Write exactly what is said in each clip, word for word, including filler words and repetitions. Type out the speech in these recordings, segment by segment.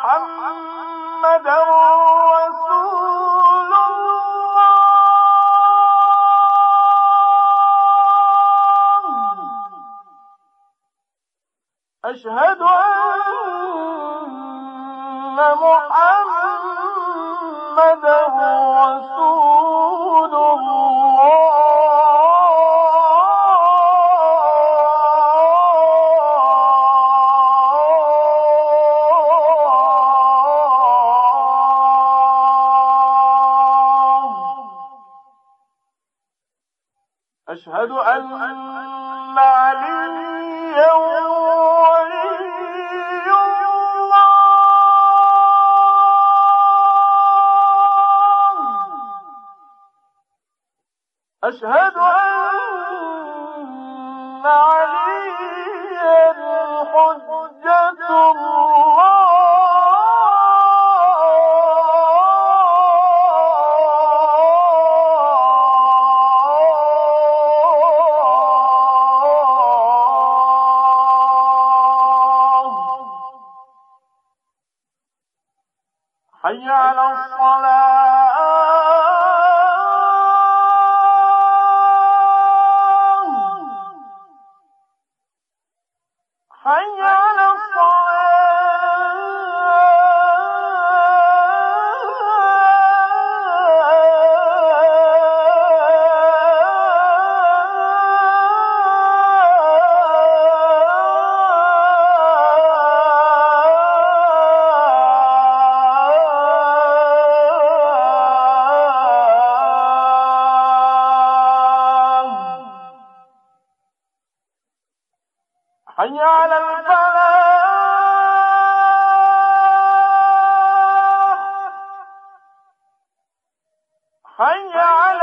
محمدا رسول الله. أشهد أن محمدا رسول الله. أشهد أن عليا ولي الله. أشهد أن عليا حجة الله. حي على الصلاة. حي على حي على الفلاح. حي على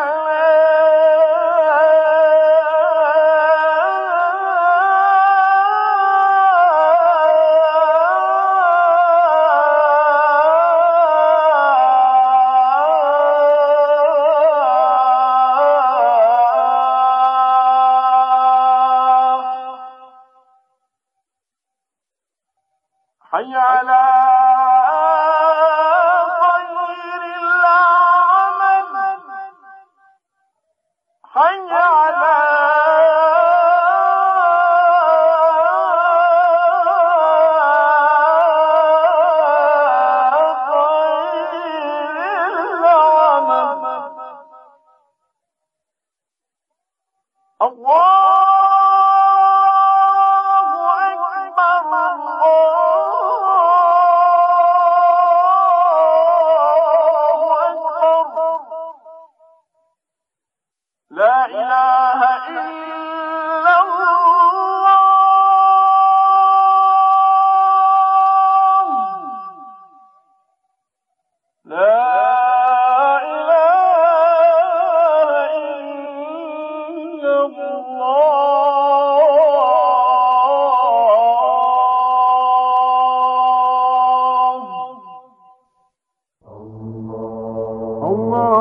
حي على خير العمل. حي على خير العمل. الله لا إله إلا الله. لا إله إلا الله. الله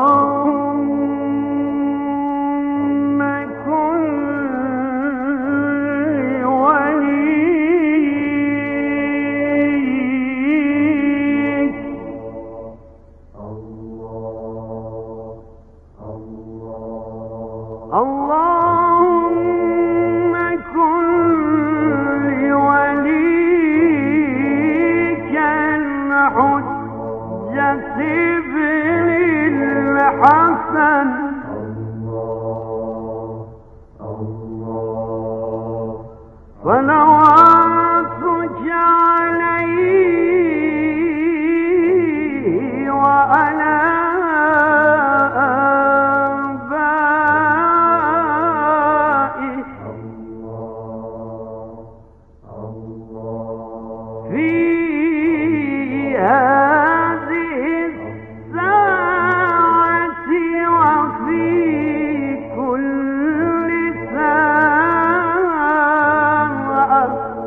اللهم كن لوليك الحجة ابن الحسن. صلواتك عليه وعلى في هذه الساعة وفي كل ساعة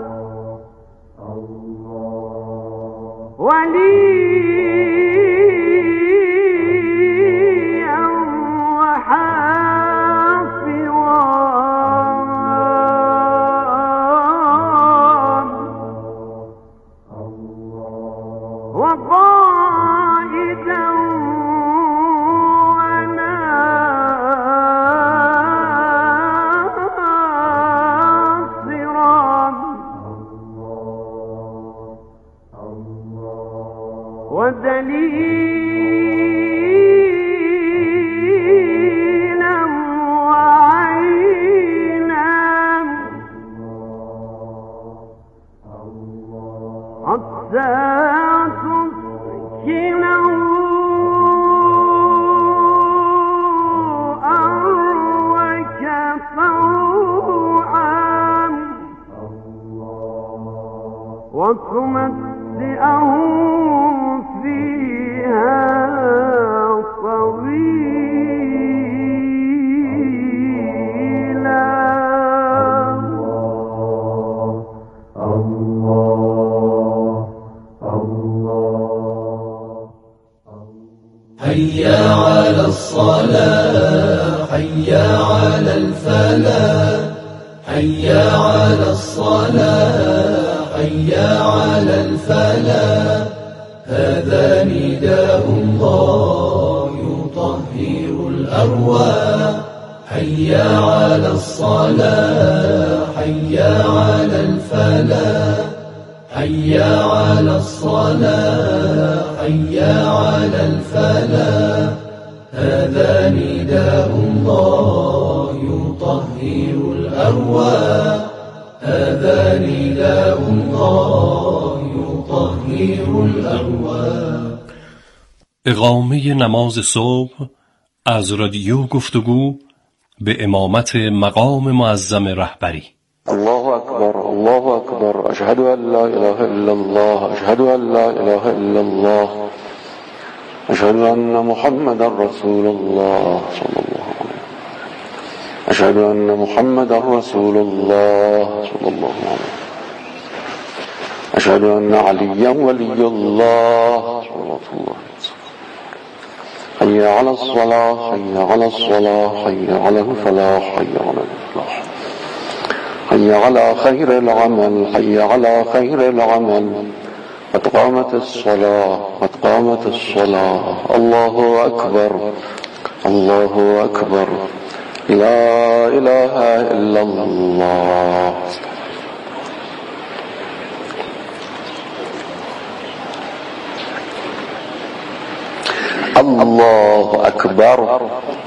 وليا وحافظا. الله وقائدا وناصرا ودليلا وعينا حتى تسكنه أرضك طوعا وتمتعه فيها طويلا. حي على الصلاة حي على الفلاح حي على الصلاة حي على الفلاح هذا نداء الله يطهر الأرواح حي على الصلاة حي على الفلاح حي على الصلاة حي على الفلاح هذا نداء الله يطهر الأرواح هذا نداء الله يطهر الأرواح. اقامه نماز صبح از رادیو گفتگو به امامت مقام معظم رهبری. الله أكبر الله أكبر أشهد أن لا إله إلا الله أشهد أن لا إله إلا الله أشهد أن محمد رسول الله صلى الله عليه وسلم أشهد أن محمد رسول الله صلى الله عليه وسلم أشهد أن عليا ولي الله صلى الله عليه وسلم حي على الصلاة حي على الصلاة حي على الفلاح حي على الفلاح حي على خير العمل حي على خير العمل قد قامت الصلاة قد قامت الصلاة الله أكبر الله أكبر لا إله إلا الله. الله أكبر.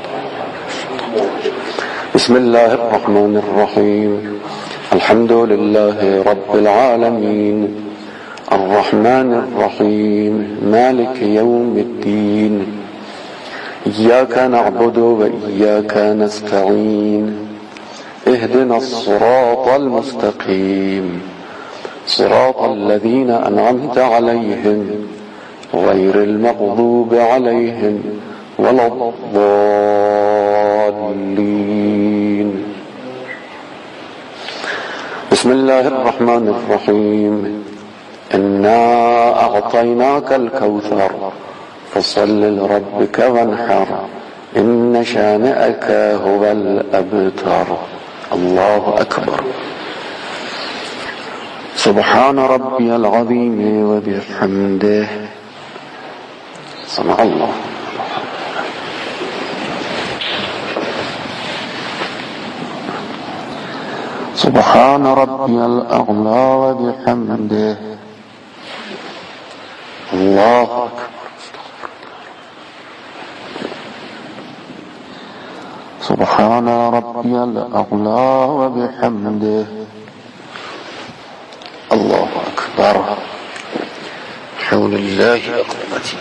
بسم الله الرحمن الرحيم الحمد لله رب العالمين الرحمن الرحيم مالك يوم الدين إياك نعبد وإياك نستعين اهدنا الصراط المستقيم صراط الذين أنعمت عليهم غير المغضوب عليهم ولا الضالين. بسم الله الرحمن الرحيم إنا أعطيناك الكوثر فصل لربك وانحر إن شانئك هو الأبتر. الله أكبر. سبحان ربي العظيم وبحمده سمع الله. سبحان ربي الأعلى وبحمده الله أكبر. سبحان ربي الأعلى وبحمده الله أكبر. حول الله أقومتي.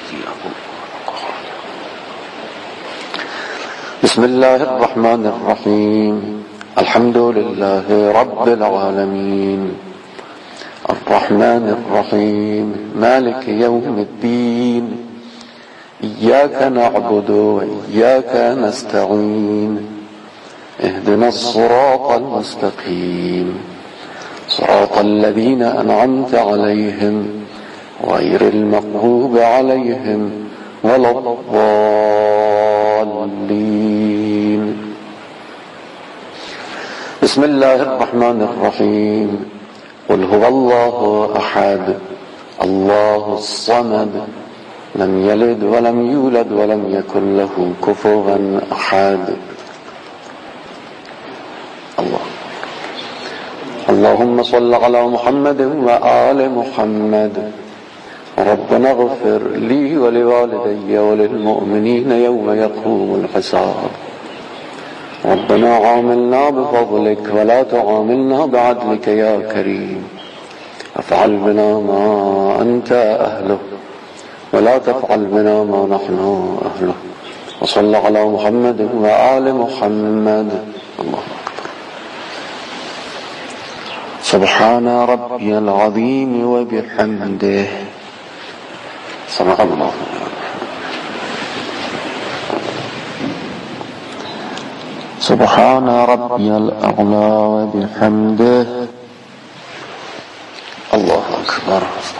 بسم الله الرحمن الرحيم الحمد لله رب العالمين الرحمن الرحيم مالك يوم الدين إياك نعبد وإياك نستعين اهدنا الصراط المستقيم صراط الذين أنعمت عليهم غير المغضوب عليهم ولا الضالين. بسم الله الرحمن الرحيم قل هو الله أحد الله الصمد لم يلد ولم يولد ولم يكن له كفوا أحد. الله اللهم صل على محمد وآل محمد. ربنا اغفر لي ولوالدي وللمؤمنين يوم يقوم الحساب. ربنا عاملنا بفضلك ولا تعاملنا بعدلك يا كريم. افعل بنا ما أنت أهله ولا تفعل بنا ما نحن أهله. وصل على محمد وآل محمد. الله أكبر. سبحان ربي العظيم وبحمده. صدق الله. سبحان ربي الأعلى وبحمده. الله أكبر.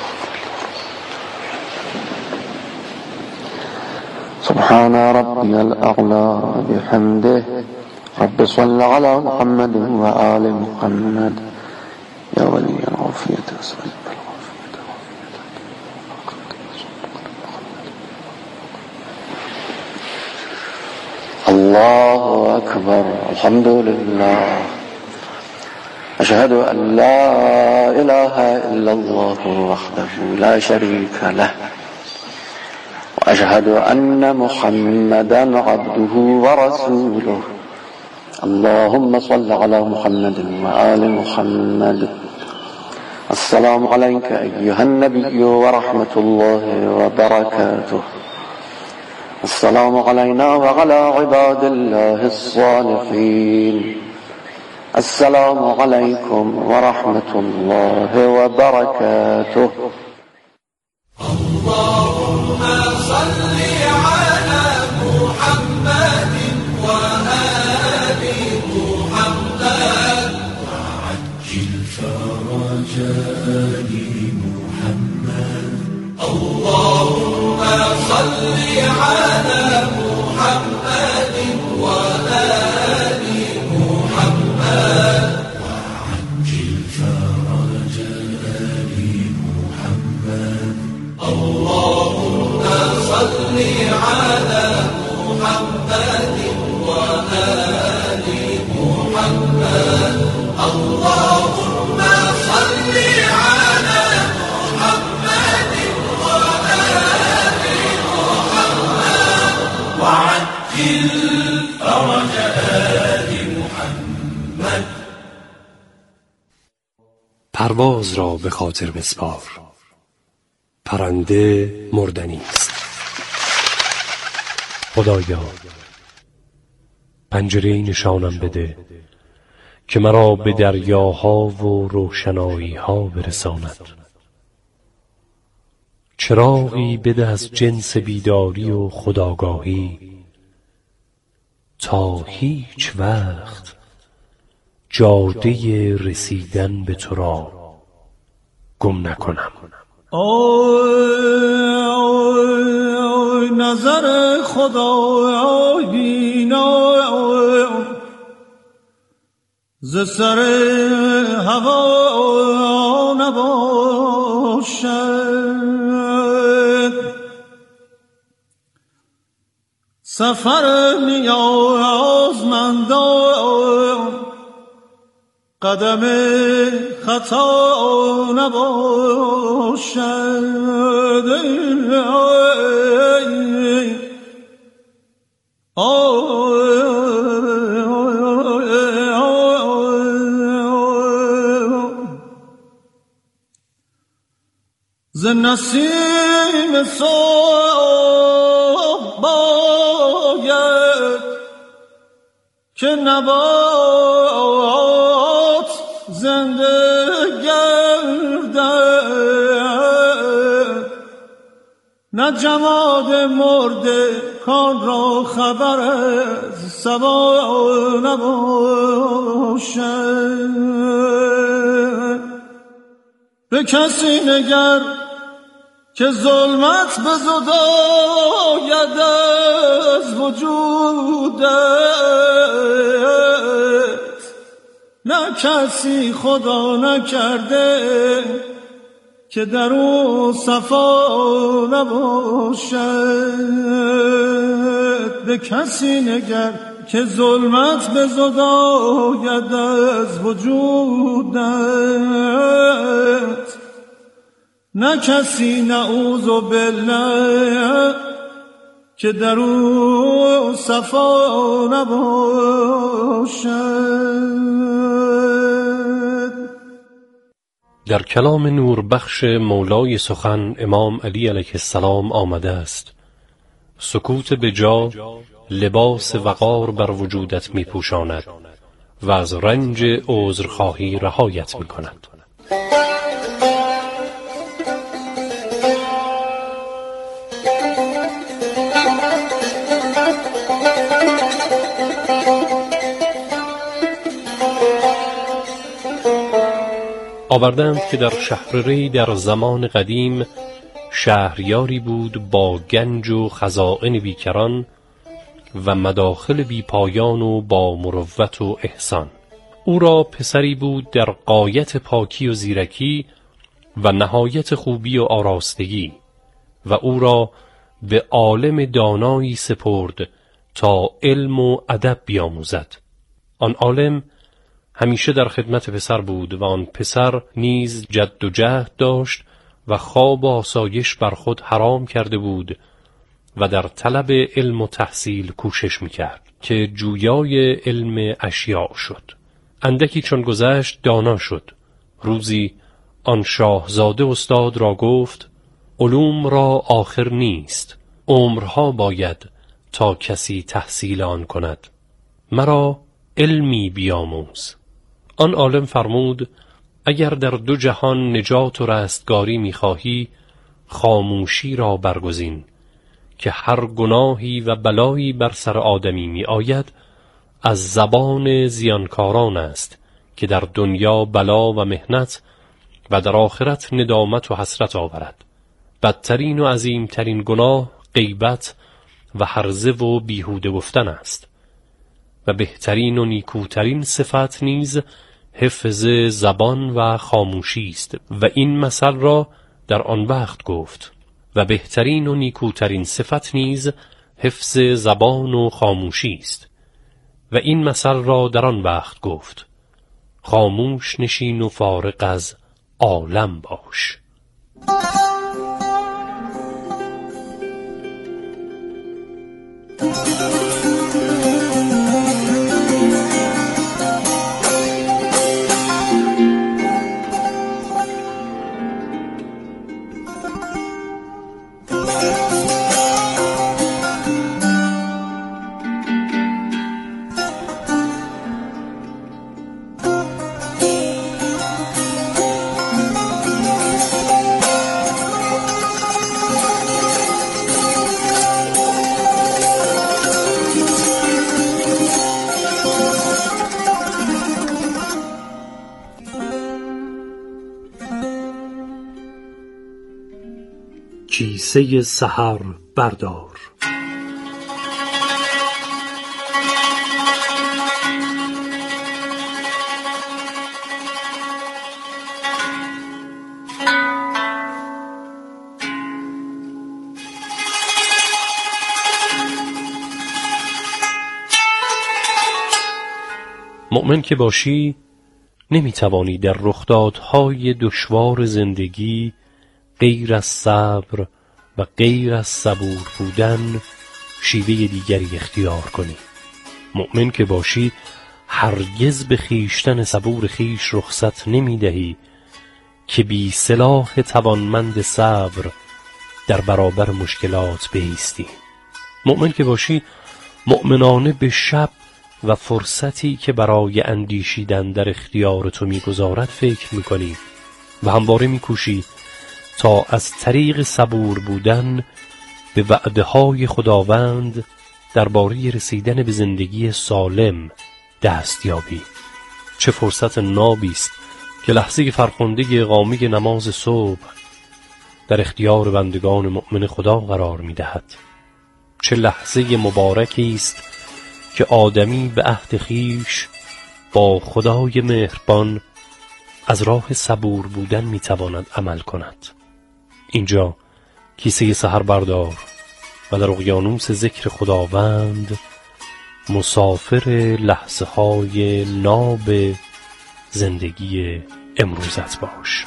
سبحان ربي الأعلى وبحمده. رب صل على محمد وآل محمد. يا ولي العافية أسأل الله أكبر. الحمد لله. أشهد أن لا إله إلا الله وحده لا شريك له وأشهد أن محمدا عبده ورسوله. اللهم صل على محمد وآل محمد. السلام عليك أيها النبي ورحمة الله وبركاته. السلام علينا وعلى عباد الله الصالحين. السلام عليكم ورحمة الله وبركاته. اللهم صل على محمد وآل محمد وعجل فرج آل محمد. اللهم صل على محمد وآل محمد وعجل فرج آل محمد. اللهم صل على محمد وآل محمد. اللهم صل على محمد وآل محمد وعجل فرج آل محمد. پرواز را به خاطر بسپار، پرنده مردنی است. خدایا پنجره‌ای نشانم بده که مرا به دریاها و روشنایی‌ها برساند. چراغی بده از جنس بیداری و خودآگاهی تا هیچ وقت جاده رسیدن به تو را گم نکنم. آی نظر خدا بینا ز سر هوا نباشد. سفر نیازمندان قدم خطا نباشد. ز نسیم صبح باید که نبات زنده گردد، نه جماد مرده کان را خبر از صبا نباشد. به کسی نگر که ظلمت بزداید از وجودت، نه کسی خدا نکرده که در او صفا نباشد. به کسی نگر که ظلمت به زد آید از وجودت، نه کسی نعوذ بالله که در او صفا نباشد. در کلام نوربخش مولای سخن امام علی علیه السلام آمده است: سکوت به جا لباس وقار بر وجودت می پوشاند و از رنج عذرخواهی رهایت می کند. آوردند که در شهر ری در زمان قدیم شهریاری بود با گنج و خزائن بیکران و مداخل بی پایان و با مروت و احسان. او را پسری بود در غایت پاکی و زیرکی و نهایت خوبی و آراستگی و او را به عالم دانایی سپرد تا علم و ادب بیاموزد. آن عالم همیشه در خدمت پسر بود و آن پسر نیز جد و جهد داشت و خواب و آسایش بر خود حرام کرده بود و در طلب علم و تحصیل کوشش میکرد که جویای علم اشیاء شد. اندکی چون گذشت دانا شد. روزی آن شاهزاده استاد را گفت: علوم را آخر نیست، عمرها باید تا کسی تحصیل آن کند. مرا علمی بیاموز. آن عالم فرمود: اگر در دو جهان نجات و رستگاری می‌خواهی، خاموشی را برگزین که هر گناهی و بلایی بر سر آدمی می آید از زبان زیانکاران است که در دنیا بلا و محنت و در آخرت ندامت و حسرت آورد. بدترین و عظیمترین گناه غیبت و هرزه و بیهوده گفتن است و بهترین و نیکوترین صفت نیز حفظ زبان و خاموشی است و این مثل را در آن وقت گفت. و بهترین و نیکوترین صفت نیز حفظ زبان و خاموشی است و این مثل را در آن وقت گفت: خاموش نشین و فارغ از عالم باش. کیسه سحر بردار. مؤمن که باشی نمیتوانی در رخدادهای دشوار زندگی غیر از صبر و غیر از صبور بودن شیوه دیگری اختیار کنی. مؤمن که باشی هرگز به خیشتن صبور خیش رخصت نمی دهی که بی سلاح توانمند صبر در برابر مشکلات بایستی. مؤمن که باشی مؤمنانه به شب و فرصتی که برای اندیشیدن در اختیار تو میگذارد فکر میکنی و همواره میکوشی تا از طریق صبور بودن به وعده های خداوند درباره رسیدن به زندگی سالم دست یابی. چه فرصت نابی است که لحظه فرخنده اقامه نماز صبح در اختیار بندگان مؤمن خدا قرار میدهد. چه لحظه مبارکی است که آدمی به عهد خویش با خدای مهربان از راه صبور بودن میتواند عمل کند. اینجا کیسه سحر بردار و در اقیانوس ذکر خداوند مسافر لحظه های ناب زندگی امروزت باش.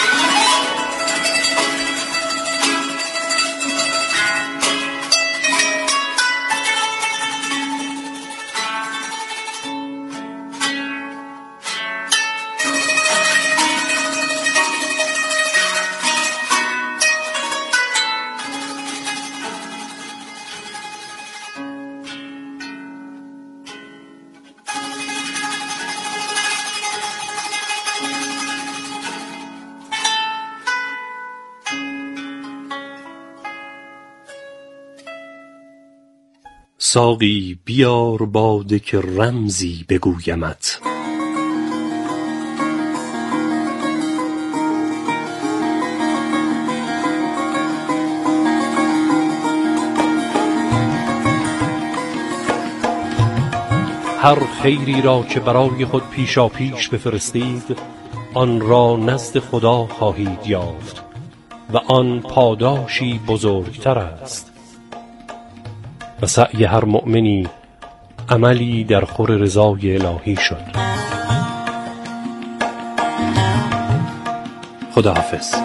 ساقی بیار باده که رمزی بگویمت. هر خیری را که برای خود پیشا پیش بفرستید آن را نزد خدا خواهید یافت و آن پاداشی بزرگتر است. و سعی هر مؤمنی عملی در خور رضای الهی شد. خداحافظ.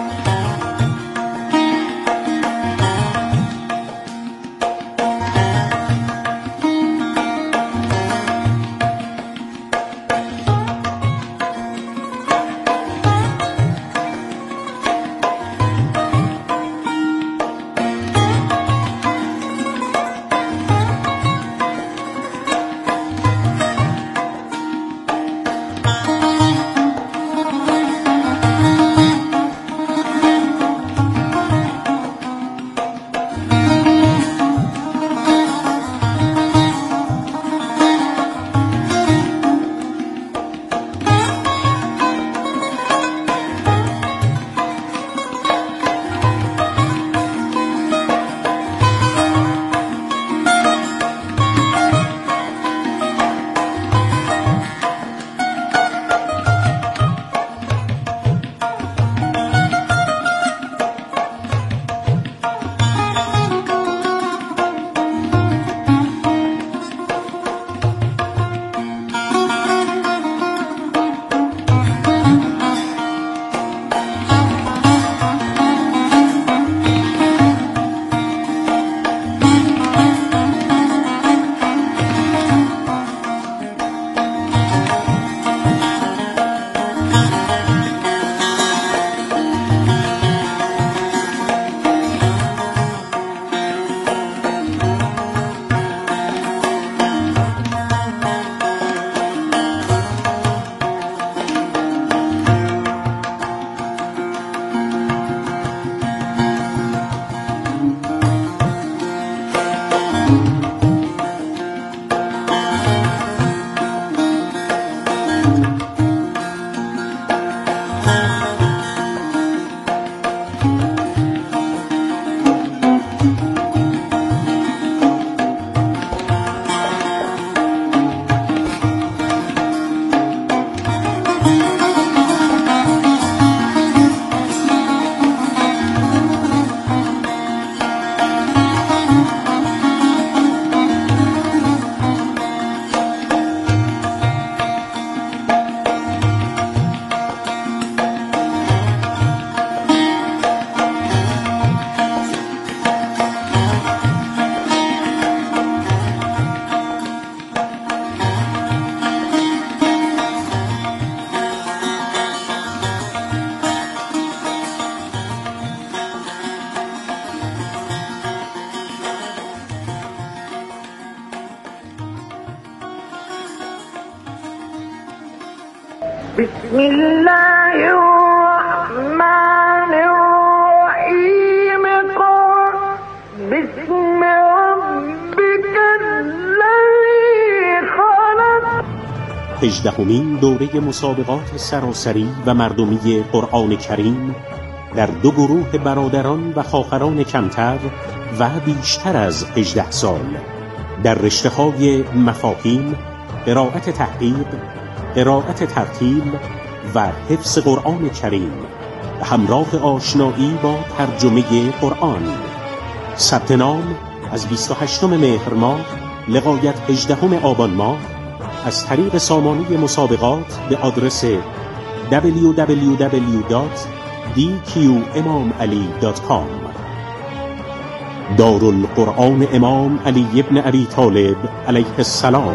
بسم الله الرحمن الرحیم قل بسم ربک الذی خلق. هجدهمین دوره مسابقات سراسری و مردمی قرآن کریم در دو گروه برادران و خواهران کمتر و بیشتر از هجده سال در رشته‌های مفاهیم، قرائت تحقیق، قرائت ترتیل و حفظ قرآن کریم به همراه آشنایی با ترجمه قرآن. ثبت نام از بیست و هشتم مهر ماه لغایت هجدهم آبان ماه از طریق سامانه مسابقات به آدرس دبلیو دبلیو دبلیو دات دی کیو امام علی دات کام. دارالقرآن امام علی ابن ابی طالب علیه السلام.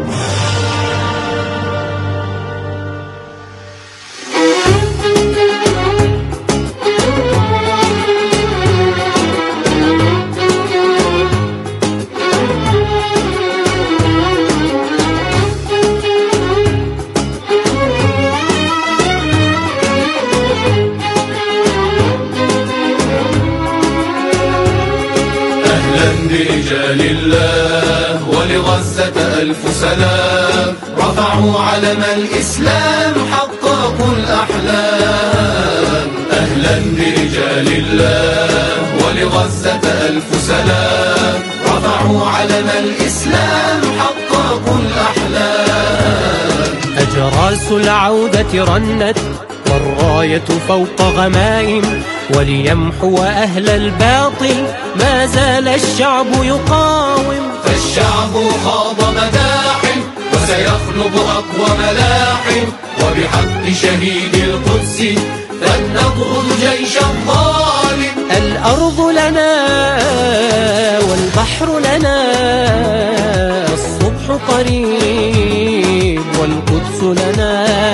برجال الله ولغزة ألف سلام رفعوا علم الإسلام حققوا الأحلام. أهلا برجال الله ولغزة ألف سلام رفعوا علم الإسلام حققوا الأحلام. أجراس العودة رنت والراية فوق غمائم وليمحو أهل الباطل ما زال الشعب يقاوم. فالشعب خاض مداحم وسيخلق أقوى ملاحم وبحق شهيد القدس فلنطرد جيش الظالم. الأرض لنا والبحر لنا الصبح قريب والقدس لنا.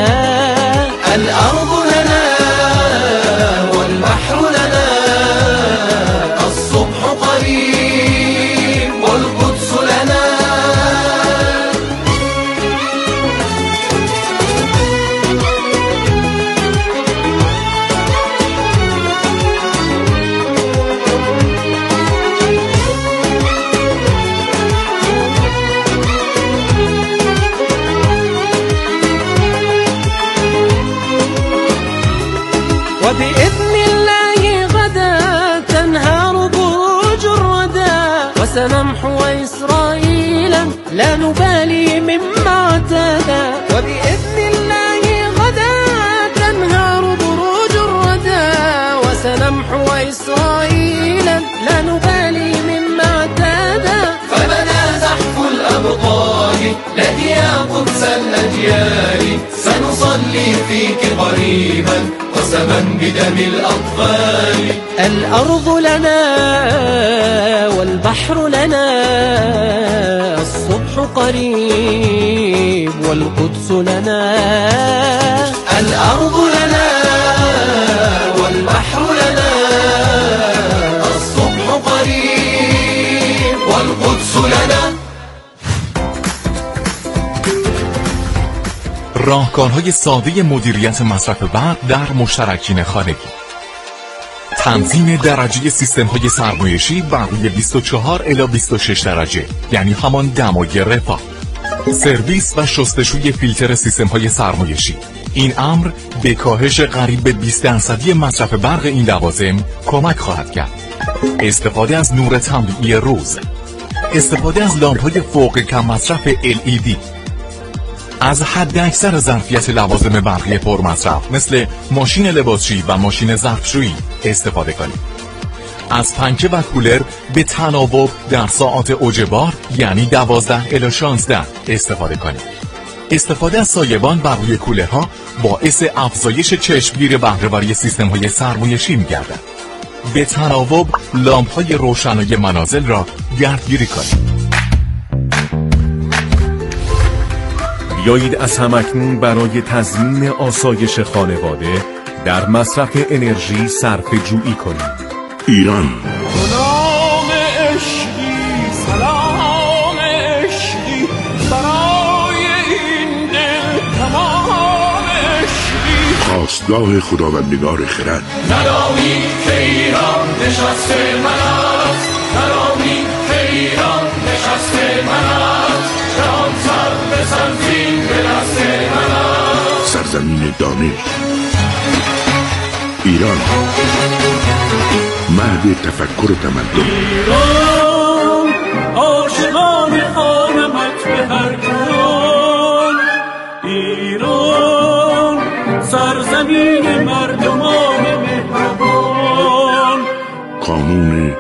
الأرض لنا والبحر لنا الصبح قريب والقدس لنا. وبإذن الله غدا تنهار بروج الردى وسنمحو إسرائيلا لا نبالي مما اعتدى. وبإذن الله غدا تنهار بروج الردى وسنمحو إسرائيلا لا نبالي مما اعتدى. فبدا زحف الأبطال لدي يا قدس الأجيال سنصلي فيك قريبا قسما بدم الأطفال. الأرض لنا والبحر لنا الصبح قريب والقدس لنا. الأرض لنا والبحر لنا الصبح قريب والقدس لنا. راهکارهای ساده مدیریت مصرف برق در مشترکین خانگی. تنظیم درجه سیستم‌های سرمایشی برای بیست و چهار الی بیست و شش درجه، یعنی همان دمای رفاه. سرویس و شستشوی فیلتر سیستم‌های سرمایشی. این امر به کاهش قریب به بیست درصدی مصرف برق این لوازم کمک خواهد کرد. استفاده از نور طبیعی روز. استفاده از لامپ‌های فوق کم مصرف ال ای دی. از حد اکثر ظرفیت لوازم برقی پرمصرف مثل ماشین لباسشویی و ماشین ظرفشویی استفاده کنید. از پنکه و کولر به تناوب در ساعات اوج بار یعنی دوازده الی شانزده استفاده کنید. استفاده از سایبان بر روی کولرها باعث افزایش چشمگیر بهره‌وری سیستم‌های سرمایشی می‌گردد. به تناوب لامپ‌های روشنایی منازل را گردگیری کنید. بیایید از همکنون برای تضمین آسایش خانواده در مصرف انرژی صرفه جویی کنیم. ایران سلام عشقی سلام عشقی برای این دل تمام عشقی خواستگاه خداوندگار خرد. ندانی که ایران نشسته من است، ندانی که ایران نشسته من است، جهان سر به سنزین به دست من است. سرزمین دانش ایران، مهد تفکر و تمدن. ایران عاشقان خانمت به هر کون، ایران سرزمین زمین